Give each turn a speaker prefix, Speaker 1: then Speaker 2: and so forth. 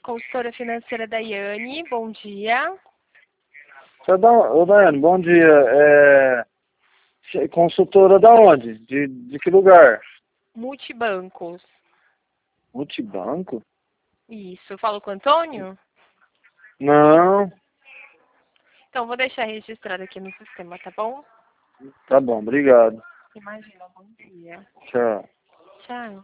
Speaker 1: Consultora financeira Daiane, bom dia.
Speaker 2: Ô, Daiane, bom dia. Consultora da onde? De que lugar?
Speaker 1: Multibancos.
Speaker 2: Multibanco?
Speaker 1: Isso, falo com o Antônio?
Speaker 2: Não.
Speaker 1: Então, vou deixar registrado aqui no sistema, tá bom?
Speaker 2: Tá bom, obrigado.
Speaker 1: Imagina, bom dia.
Speaker 2: Tchau.
Speaker 1: Tchau.